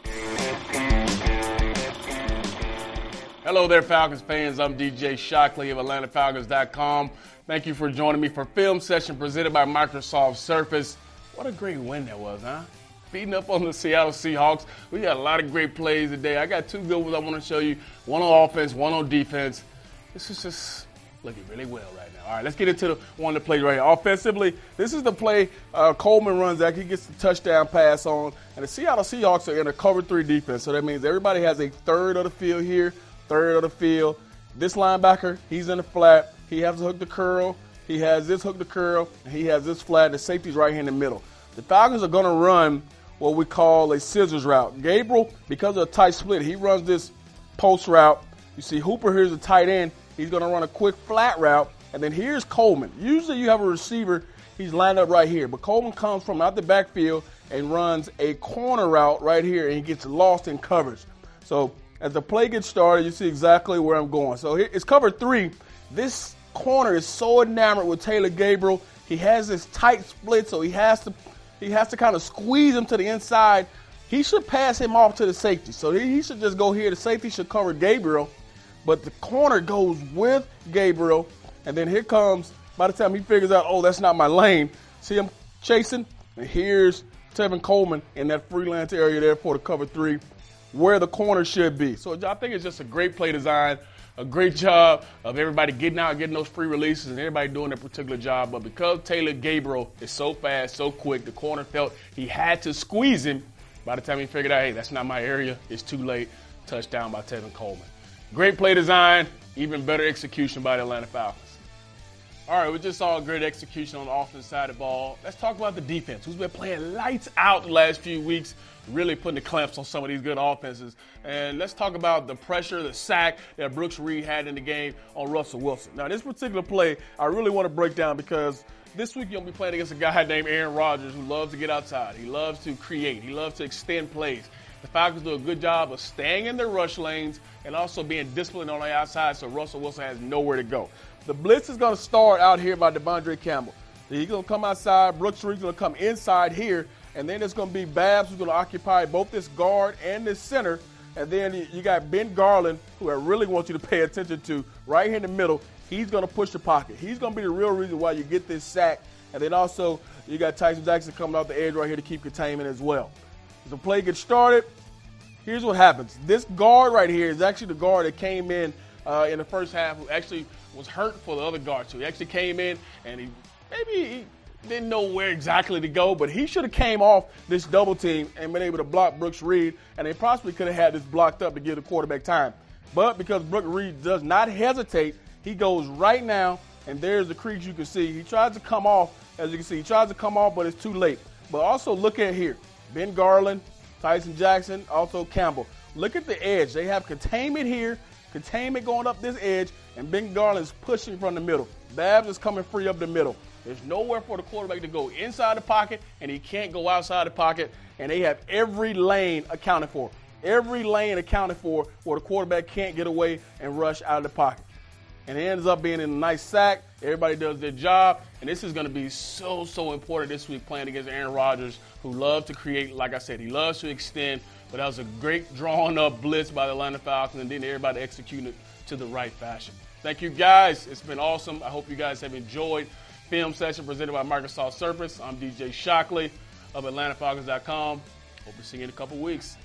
Hello there, Falcons fans. I'm DJ Shockley of AtlantaFalcons.com. Thank you for joining me for Film Session presented by Microsoft Surface. What a great win that was, huh? Beating up on the Seattle Seahawks. We got a lot of great plays today. I got two good ones I want to show you. One on offense, one on defense. This is just looking really well right now. All right, let's get into the one that plays right here. Offensively, this is the play Coleman runs that he gets the touchdown pass on. And the Seattle Seahawks are in a cover 3 defense. So that means everybody has a third of the field here. Third of the field. This linebacker, he's in the flat. He has to hook the curl. He has this hook the curl. And he has this flat. The safety's right here in the middle. The Falcons are going to run what we call a scissors route. Gabriel, because of a tight split, he runs this post route. You see Hooper here's a tight end. He's going to run a quick flat route. And then here's Coleman. Usually you have a receiver. He's lined up right here. But Coleman comes from out the backfield and runs a corner route right here. And he gets lost in coverage. So as the play gets started, you see exactly where I'm going. So here, it's cover 3. This corner is so enamored with Taylor Gabriel. He has this tight split, so he has to kind of squeeze him to the inside. He should pass him off to the safety. So he should just go here. The safety should cover Gabriel, but the corner goes with Gabriel. And then here comes, by the time he figures out, oh, that's not my lane, see him chasing? And here's Tevin Coleman in that freelance area there for the cover 3. Where the corner should be. So I think it's just a great play design, a great job of everybody getting out, getting those free releases, and everybody doing their particular job. But because Taylor Gabriel is so fast, so quick, the corner felt he had to squeeze him. By the time he figured out, hey, that's not my area, it's too late. Touchdown by Tevin Coleman. Great play design, even better execution by the Atlanta Falcons. All right, we just saw a great execution on the offense side of the ball. Let's talk about the defense, who's been playing lights out the last few weeks, really putting the clamps on some of these good offenses. And let's talk about the pressure, the sack that Brooks Reed had in the game on Russell Wilson. Now, this particular play, I really want to break down because this week you'll be playing against a guy named Aaron Rodgers who loves to get outside. He loves to create. He loves to extend plays. The Falcons do a good job of staying in their rush lanes and also being disciplined on the outside so Russell Wilson has nowhere to go. The blitz is going to start out here by Devondre Campbell. He's going to come outside. Brooks Reed's going to come inside here. And then it's going to be Babs who's going to occupy both this guard and this center. And then you got Ben Garland, who I really want you to pay attention to, right here in the middle. He's going to push the pocket. He's going to be the real reason why you get this sack. And then also you got Tyson Jackson coming off the edge right here to keep containment as well. As the play gets started, here's what happens. This guard right here is actually the guard that came in the first half who actually was hurt for the other guard too. He actually came in and he didn't know where exactly to go, but he should have came off this double team and been able to block Brooks Reed, and they possibly could have had this blocked up to give the quarterback time. But because Brooks Reed does not hesitate, he goes right now, and there's the crease you can see. He tries to come off, as you can see. He tries to come off, but it's too late. But also look at here. Ben Garland, Tyson Jackson, also Campbell. Look at the edge. They have containment here, containment going up this edge, and Ben Garland's pushing from the middle. Babs is coming free up the middle. There's nowhere for the quarterback to go inside the pocket, and he can't go outside the pocket, and they have every lane accounted for. Every lane accounted for where the quarterback can't get away and rush out of the pocket. And it ends up being in a nice sack. Everybody does their job, and this is going to be so important this week playing against Aaron Rodgers, who loves to create. Like I said, he loves to extend, but that was a great drawn-up blitz by the Atlanta Falcons, and then everybody executed it to the right fashion. Thank you, guys. It's been awesome. I hope you guys have enjoyed Film Session presented by Microsoft Surface. I'm DJ Shockley of AtlantaFalcons.com. Hope to see you in a couple weeks.